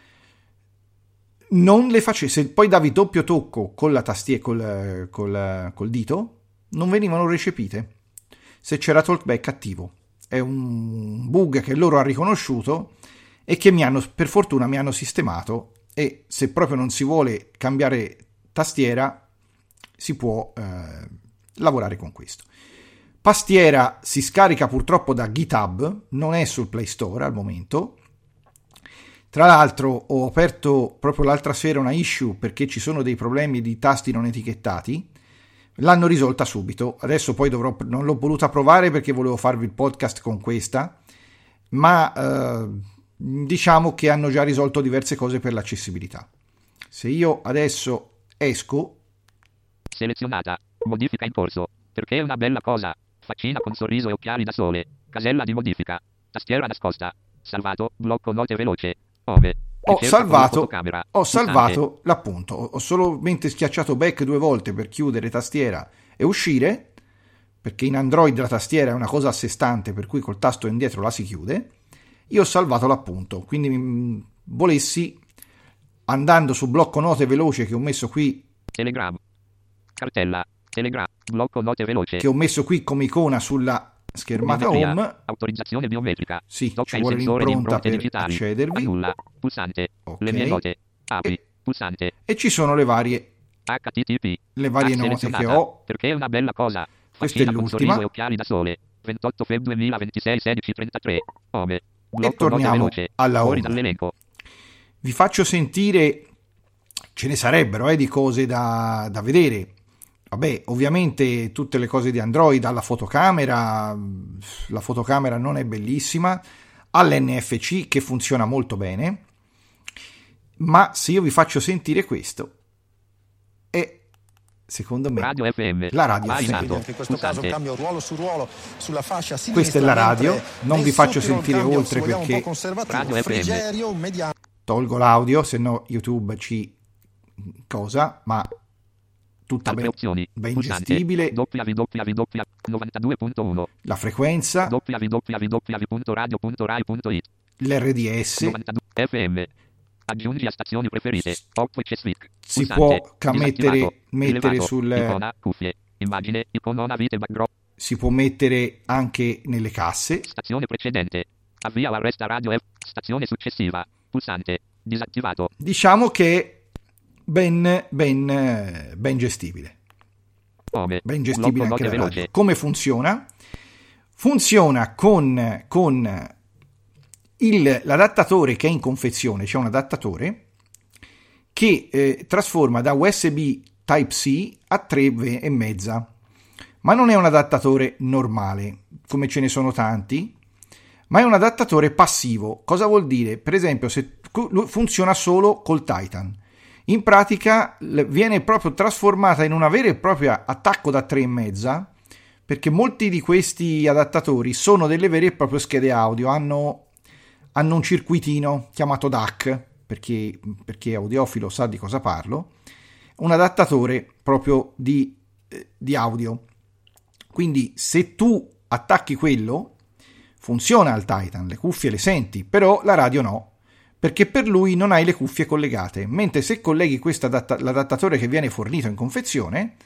non le facevo, se poi davi doppio tocco con la tastiera, col, col, col dito, non venivano recepite se c'era talkback attivo. È un bug che loro hanno riconosciuto e che mi hanno, per fortuna mi hanno sistemato, e se proprio non si vuole cambiare tastiera si può eh, lavorare con questo. Pastiera si scarica purtroppo da GitHub, non è sul Play Store al momento. Tra l'altro ho aperto proprio l'altra sera una issue perché ci sono dei problemi di tasti non etichettati, l'hanno risolta subito. Adesso poi dovrò, non l'ho voluta provare perché volevo farvi il podcast con questa, ma eh, diciamo che hanno già risolto diverse cose per l'accessibilità. Se io adesso esco, selezionata, modifica in corso, perché è una bella cosa, faccina con sorriso e occhiali da sole, casella di modifica, tastiera nascosta, salvato, blocco note veloce, ove, ho salvato, fotocamera, ho salvato l'appunto, ho solamente schiacciato back due volte per chiudere tastiera e uscire, perché in Android la tastiera è una cosa a sé stante, per cui col tasto indietro la si chiude. Io ho salvato l'appunto, quindi mh, volessi, andando su blocco note veloce che ho messo qui, Telegram, cartella, Telegram, blocco note veloce, che ho messo qui come icona sulla schermata biometria, home, autorizzazione biometrica, sì, tocca ci il vuole sensore di l'impronta impronte per digitali, accedervi, annulla, pulsante, okay. Le mie note, apri, e, pulsante, e ci sono le varie, H T T P, le varie note che ho, perché è una bella cosa, questa è faccina con l'ultima, sorriso e occhiali da sole, ventotto febbraio duemilaventisei sedici trentatré, home, e blocco note torniamo veloce, alla fuori home. dall'elenco. Vi faccio sentire, ce ne sarebbero eh, di cose da, da vedere. Vabbè, ovviamente tutte le cose di Android, alla fotocamera, la fotocamera non è bellissima, all'N F C che funziona molto bene, ma se io vi faccio sentire questo, è secondo me radio F M, la radio F M. F M. Anche in questo caso cambio ruolo su ruolo sulla fascia sinistra. Questa è la radio, non vi faccio sottile sentire cambio, oltre perché radio F M. Frigerio, mediano. Tolgo l'audio, se no YouTube ci cosa, ma tutta ben, opzioni, ben pulsante, gestibile, www novantadue punto uno, la frequenza, www punto radio punto rai punto it, l'R D S, novantadue F M, Aggiungi a stazioni preferite. Outwitch Switch. Si Pulsante. può ca- mettere, Disattivato. mettere Elevato. sul Icona, cuffie. Immagine, iconona, vite, backdrop. si può mettere anche nelle casse. Stazione precedente. Avvia o arresta radio F. Stazione successiva. Pulsante. Disattivato. Diciamo che è ben, ben, eh, ben gestibile. Home. Ben gestibile Blocco anche la note radio. veloce. Come funziona? Funziona con, con il, l'adattatore che è in confezione, c'è un adattatore che eh, trasforma da U S B Type-C a tre e mezza, ma non è un adattatore normale, come ce ne sono tanti, ma è un adattatore passivo. Cosa vuol dire? Per esempio, se funziona solo col Titan. In pratica viene proprio trasformata in una vera e propria attacco da tre e mezza, perché molti di questi adattatori sono delle vere e proprie schede audio, hanno, hanno un circuitino chiamato D A C, perché, perché audiofilo sa di cosa parlo, un adattatore proprio di, eh, di audio. Quindi se tu attacchi quello, funziona al Titan, le cuffie le senti, però la radio no, perché per lui non hai le cuffie collegate, mentre se colleghi questo adatta- l'adattatore che viene fornito in confezione,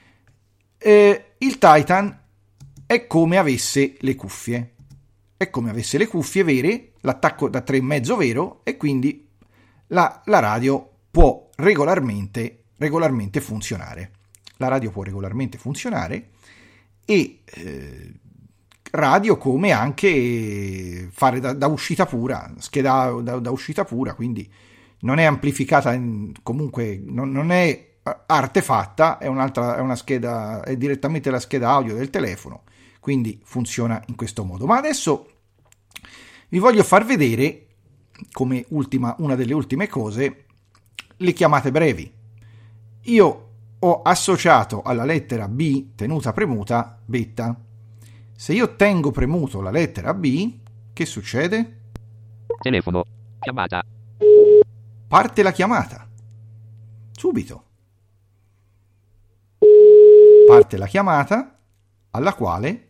eh, il Titan è come avesse le cuffie, è come avesse le cuffie vere, l'attacco da tre e mezzo vero, e quindi la, la radio può regolarmente, regolarmente funzionare. La radio può regolarmente funzionare e eh, radio come anche fare da, da uscita pura, scheda da, da uscita pura, quindi non è amplificata, in, comunque non, non è artefatta, è un'altra, è una scheda, è direttamente la scheda audio del telefono, quindi funziona in questo modo. Ma adesso vi voglio far vedere, come ultima, una delle ultime cose, le chiamate brevi. Io ho associato alla lettera B tenuta premuta beta. Se io tengo premuto la lettera B, che succede? Telefono. Chiamata. Parte la chiamata. Subito. Parte la chiamata alla quale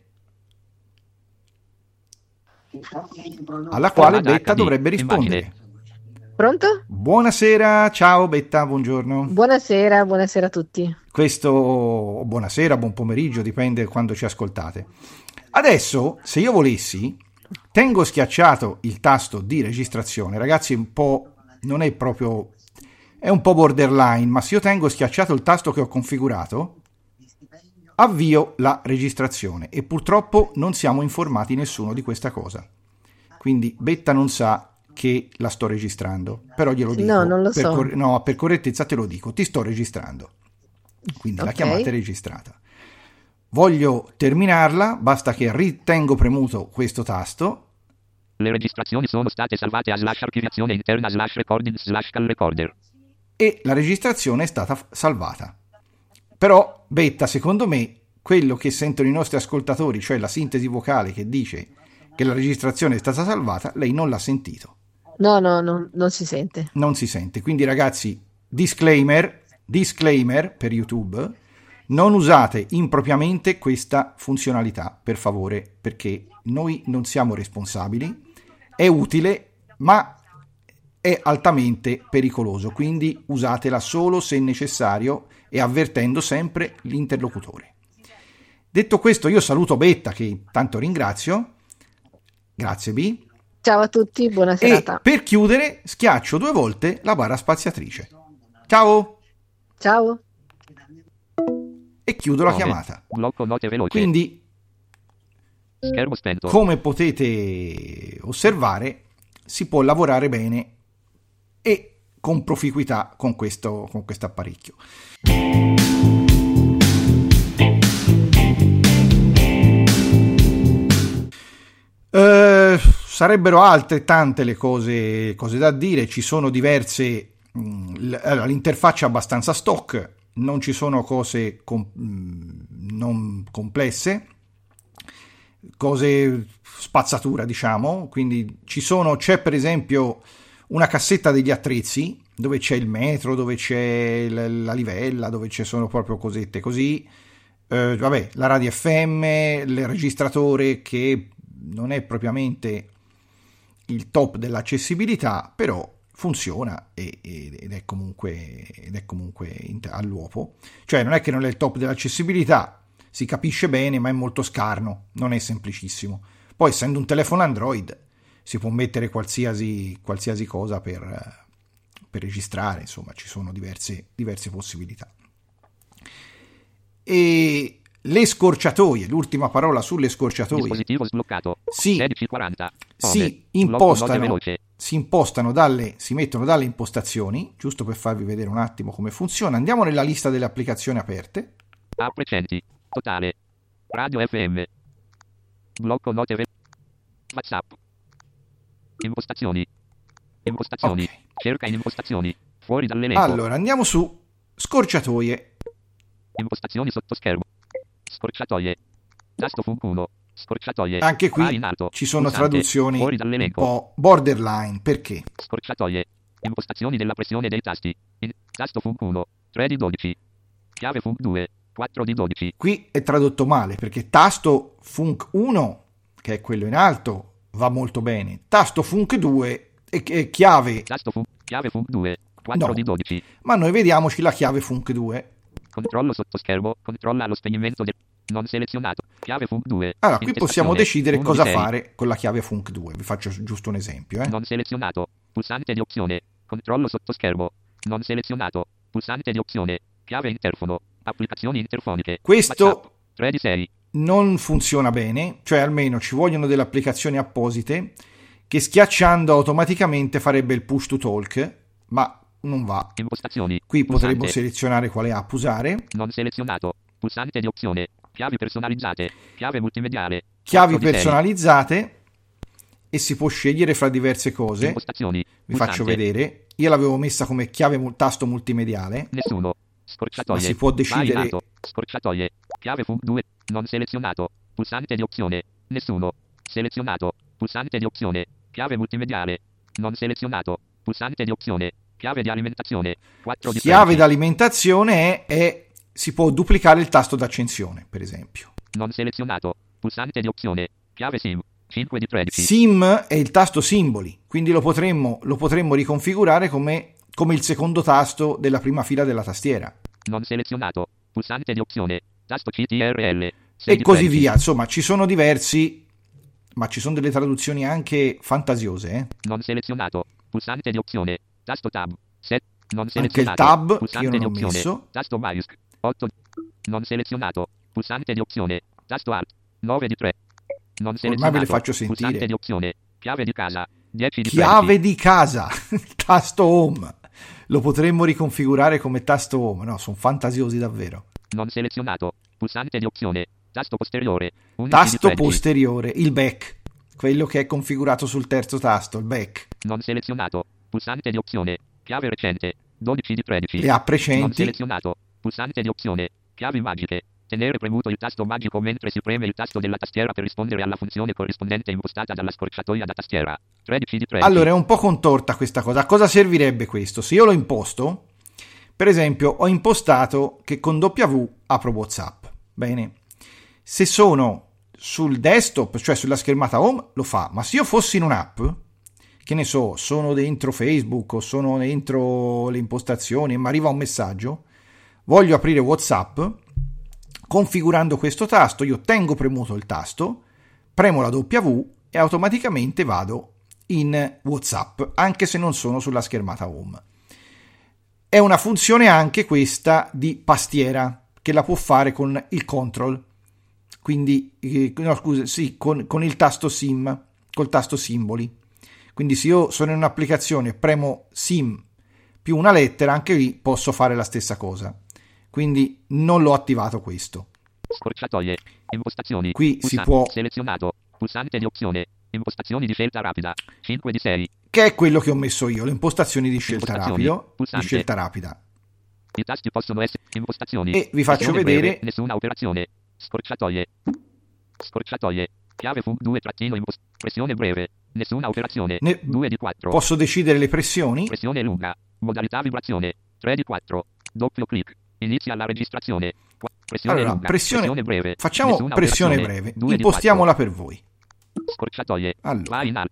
alla quale Betta dovrebbe rispondere. Pronto? Buonasera, ciao Betta, buongiorno. Buonasera, buonasera a tutti. Questo, buonasera, buon pomeriggio, dipende quando ci ascoltate. Adesso, se io volessi, tengo schiacciato il tasto di registrazione, ragazzi, un po' non è proprio, è un po' borderline, ma se io tengo schiacciato il tasto che ho configurato, avvio la registrazione e purtroppo non siamo informati nessuno di questa cosa. Quindi Betta non sa che la sto registrando, però glielo dico. No, non lo per so. cor- no, per correttezza te lo dico, ti sto registrando. Quindi Ok. la chiamata è registrata. Voglio terminarla, basta che ritengo premuto questo tasto. Le registrazioni sono state salvate a slash archiviazione interna slash recording slash call recorder. E la registrazione è stata f- salvata. Però, Betta, secondo me, quello che sentono i nostri ascoltatori, cioè la sintesi vocale che dice che la registrazione è stata salvata, lei non l'ha sentito. No, no, no, non si sente. Non si sente. Quindi, ragazzi, disclaimer, disclaimer per YouTube, non usate impropriamente questa funzionalità, per favore, perché noi non siamo responsabili, è utile, ma è altamente pericoloso, quindi usatela solo se necessario e avvertendo sempre l'interlocutore. Detto questo, io saluto Betta, che tanto ringrazio. Grazie B. Ciao a tutti, buona E serata. per chiudere schiaccio due volte la barra spaziatrice. Ciao! Ciao. E chiudo la Home. chiamata. Blocco note veloce. Quindi, Schermo spento. come potete osservare, si può lavorare bene e con proficuità con questo con questo apparecchio. Eh, sarebbero altrettante le cose, cose da dire, ci sono diverse, mh, allora, l'interfaccia è abbastanza stock, non ci sono cose com- mh, non complesse, cose spazzatura diciamo, quindi ci sono, c'è per esempio una cassetta degli attrezzi dove c'è il metro, dove c'è l- la livella, dove ci sono proprio cosette così, eh, vabbè, la radio F M, il registratore che non è propriamente il top dell'accessibilità, però funziona e, ed è comunque, ed è comunque all'uopo. Cioè non è che non è il top dell'accessibilità, si capisce bene, ma è molto scarno, non è semplicissimo. Poi, essendo un telefono Android, si può mettere qualsiasi, qualsiasi cosa per, per registrare, insomma ci sono diverse, diverse possibilità. E le scorciatoie, l'ultima parola sulle scorciatoie. Dispositivo sbloccato. Si, sedici quaranta. si impostano, si impostano dalle, si mettono dalle impostazioni, giusto per farvi vedere un attimo come funziona. Andiamo nella lista delle applicazioni aperte. App recenti. Totale. Radio F M. Blocco note. Ve- WhatsApp. Impostazioni. Impostazioni. Okay. Cerca in impostazioni. Fuori dall'elenco. Allora, andiamo su scorciatoie. Impostazioni sotto schermo. Scorciatoie. Tasto Funk uno. Scorciatoie. Anche qui A in alto. ci sono Pulsante. traduzioni Fuori un dall'elenco. po' borderline. Perché? Scorciatoie. Impostazioni della pressione dei tasti. In, tasto Funk uno. tre di dodici. Chiave Funk due. quattro di dodici. Qui è tradotto male, perché tasto Funk uno, che è quello in alto, va molto bene. Tasto Funk due e, e chiave... Tasto Funk. Chiave Funk due. quattro No. di dodici. Ma noi vediamoci la chiave Funk due. Controllo sotto schermo. Controlla lo spegnimento del... Non selezionato. Chiave Funk due. Allora, qui possiamo decidere uno cosa di sei. fare con la chiave Funk due. Vi faccio giusto un esempio. Eh. Non selezionato. Pulsante di opzione. Controllo sotto schermo. Non selezionato. Pulsante di opzione. Chiave interfono. Applicazioni interfoniche. Questo WhatsApp. tre di sei. non funziona bene, cioè almeno ci vogliono delle applicazioni apposite che schiacciando automaticamente farebbe il push to talk, ma non va. Impostazioni. Qui Pulsante. potremmo selezionare quale app usare. Non selezionato. Pulsante di opzione. Chiavi personalizzate. Chiave multimediale. Chiavi quattro di sei. personalizzate e si può scegliere fra diverse cose. Impostazioni. Vi Pulsante. faccio vedere. Io l'avevo messa come chiave mul- tasto multimediale. Nessuno. Scorciatoie. Ma si può decidere- Vai in alto. Scorciatoie. Chiave Funk due. Non selezionato. Pulsante di opzione. Nessuno. Selezionato. Pulsante di opzione. Chiave multimediale. Non selezionato. Pulsante di opzione. Chiave di alimentazione. quattro di Chiave tredici. d'alimentazione è, è si può duplicare il tasto d'accensione, per esempio. Non selezionato. Pulsante di opzione. Chiave SIM. cinque di tredici. Sim è il tasto simboli, quindi lo potremmo, lo potremmo riconfigurare come, come il secondo tasto della prima fila della tastiera. Non selezionato. Pulsante di opzione. Tasto C T R L. E così via. Insomma, ci sono diversi, ma ci sono delle traduzioni anche fantasiose. Eh? Non selezionato. Pulsante di opzione. Tasto Tab. set. Non Anche il selezionato. tab, che Pulsante io non di ho opzione. messo. Tasto Marisk. otto. Non selezionato. Pulsante di opzione. Tasto Alt. nove di tre. Non selezionato. Ormai ve le faccio sentire. Pulsante di opzione. Chiave di casa. dieci di Chiave tredici. di casa, tasto home. Lo potremmo riconfigurare come tasto home. No, sono fantasiosi davvero. Non selezionato. Pulsante di opzione. Tasto posteriore. undici di Tasto tredici. posteriore, il back, quello che è configurato sul terzo tasto, il back. Non selezionato. Pulsante di opzione. Chiave recente. dodici di tredici. Le app recenti. Non selezionato. Pulsante di opzione. Chiavi magiche. Tenere premuto il tasto magico mentre si preme il tasto della tastiera per rispondere alla funzione corrispondente impostata dalla scorciatoia da tastiera. tredici di tredici. Allora è un po' contorta questa cosa. A cosa servirebbe questo? Se io lo imposto, per esempio, ho impostato che con W apro WhatsApp. Bene. Se sono sul desktop, cioè sulla schermata home, lo fa. Ma se io fossi in un'app, che ne so, sono dentro Facebook o sono dentro le impostazioni e mi arriva un messaggio, voglio aprire WhatsApp, configurando questo tasto, io tengo premuto il tasto, premo la W e automaticamente vado in WhatsApp, anche se non sono sulla schermata home. È una funzione anche questa di pastiera, che la può fare con il control, quindi, eh, no scusa, sì, con, con il tasto sim, col tasto simboli. Quindi se io sono in un'applicazione e premo sim più una lettera, anche lì posso fare la stessa cosa. Quindi non l'ho attivato questo. Scorciatoie. Impostazioni. Qui Pulsante. si può, Selezionato. Pulsante di opzione. Impostazioni di scelta rapida. cinque di sei. che è quello che ho messo io, le impostazioni di scelta Impostazioni. rapido, di Pulsante. scelta rapida. I tasti possono essere impostazioni. E vi faccio Pressione vedere- breve, nessuna operazione. Scorciatoie. Scorciatoie. Chiave Funk due trattino impost- pressione breve. Nessuna operazione. Ne- due di quattro. Posso decidere le pressioni. Pressione lunga. Modalità vibrazione. tre di quattro. Doppio clic. Inizia la registrazione. Qua- Pressione Allora, lunga. pressione, breve. facciamo Nessuna pressione operazione. breve, due di impostiamola per voi. quattro. Scorciatoie. Allora, Va in alto.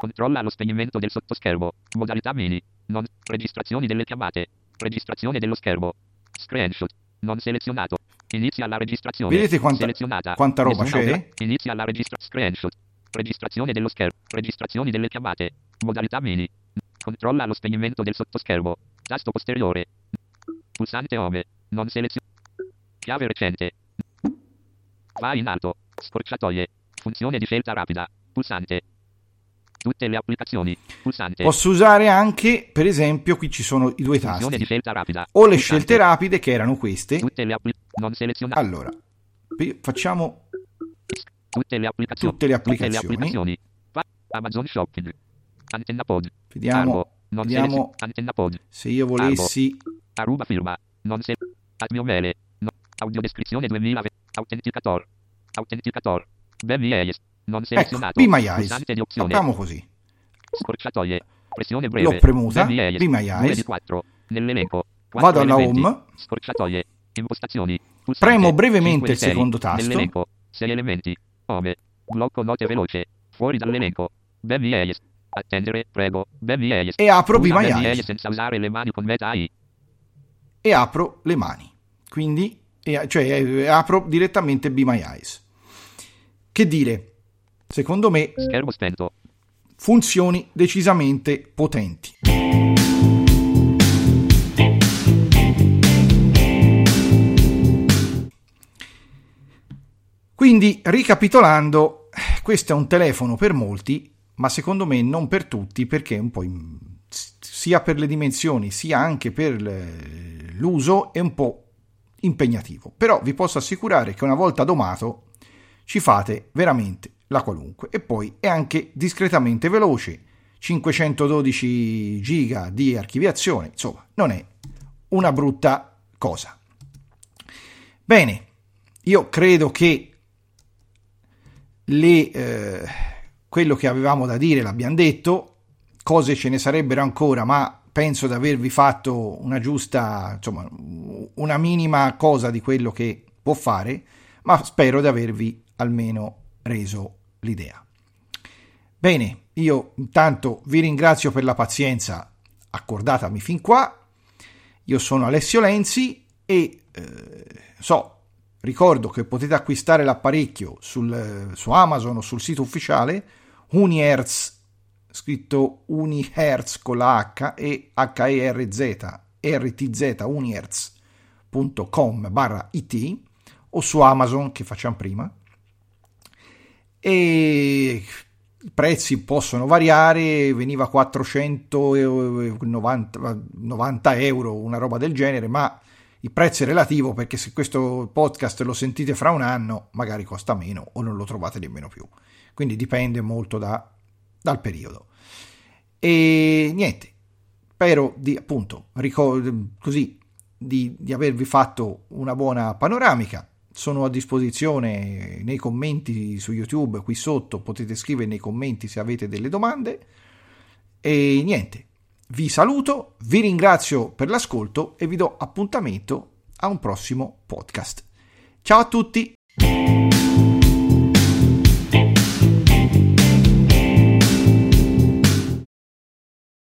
Controlla lo spegnimento del sottoschermo. Modalità mini. Non. Registrazioni delle chiamate. Registrazione dello schermo. Screenshot. Non selezionato. Inizia la registrazione. Vedete quanta, selezionata. quanta roba Nessuna c'è? opera. Inizia la registrazione. Screenshot. Registrazione dello schermo. Registrazioni delle chiamate. Modalità mini. Controlla lo spegnimento del sottoschermo. Tasto posteriore. Pulsante home. Non selezionato. Chiave recente. Va in alto. Scorciatoie. Funzione di scelta rapida. Pulsante. Tutte le applicazioni. Pulsante. Posso usare anche, per esempio, qui ci sono i due Funzione tasti. di scelta rapida. O le Pulsante. scelte rapide, che erano queste. Tutte le appli- non selezionate. Allora, facciamo Tutte le applicazioni. tutte le Tutte le applicazioni. applicazioni. Pa- Amazon Shopping. Antenna pod. Vediamo, Arbo. Non vediamo selezio- Antenna pod. se io volessi... Aruba firma. Non se. Admiomele. No. Audiodescrizione duemilaventi. Autenticator. Autenticator. Baby Eyes. Non Ecco, selezionato. Be My Eyes. Pulsante di opzione. Facciamo così. Scorciatoie. Pressione breve. L'ho premuta. Baby Eyes. Be My due Eyes. di quattro. Nell'elenco. Quattro Vado alla elementi. home. Scorciatoie. Impostazioni. Pulsante. Premo brevemente cinque il di sei. secondo tasto. Nell'elenco. sei elementi. Home. Blocco note veloce. Fuori dall'elenco. Baby Eyes. Attendere, prego. Baby Eyes. E apro Be Usa My Baby Eyes. Eyes senza usare le mani con Meta A I. E apro le mani. Quindi, e- cioè, eh, apro direttamente Be My Eyes. Che dire? Secondo me, Schermo spento. funzioni decisamente potenti. Quindi, ricapitolando, questo è un telefono per molti, ma secondo me non per tutti, perché è un po' in- sia per le dimensioni, sia anche per le- l'uso, è un po' impegnativo. Però vi posso assicurare che una volta domato ci fate veramente la qualunque. E poi è anche discretamente veloce, cinquecentododici giga di archiviazione, insomma, non è una brutta cosa. Bene, io credo che le, eh, quello che avevamo da dire l'abbiamo detto, cose ce ne sarebbero ancora, ma penso di avervi fatto una giusta, insomma, una minima cosa di quello che può fare, ma spero di avervi almeno reso l'idea. Bene, io intanto vi ringrazio per la pazienza accordatami fin qua. Io sono Alessio Lenzi e eh, so, ricordo che potete acquistare l'apparecchio sul, su Amazon o sul sito ufficiale Unihertz, scritto Unihertz con la H e H E R Z, R T Z, unihertz punto com barra it, o su Amazon, che facciamo prima. E i prezzi possono variare, veniva quattrocentonovanta euro, una roba del genere, ma il prezzo è relativo, perché se questo podcast lo sentite fra un anno magari costa meno o non lo trovate nemmeno più, quindi dipende molto da, dal periodo. E niente, spero di appunto ricor- così di, di avervi fatto una buona panoramica. Sono a disposizione nei commenti su YouTube, qui sotto potete scrivere nei commenti se avete delle domande. E niente, vi saluto, vi ringrazio per l'ascolto e vi do appuntamento a un prossimo podcast. Ciao a tutti!